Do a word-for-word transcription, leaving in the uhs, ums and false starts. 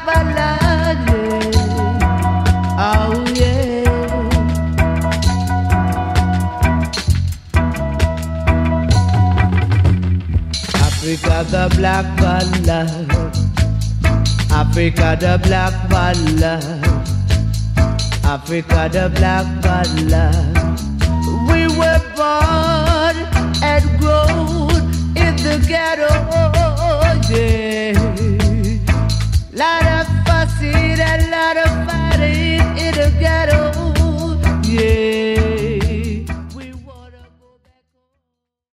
ballad, yeah. Oh yeah. Africa the black ballad, Africa the black ballad, Africa the black ballad. We were born and grown in the ghetto.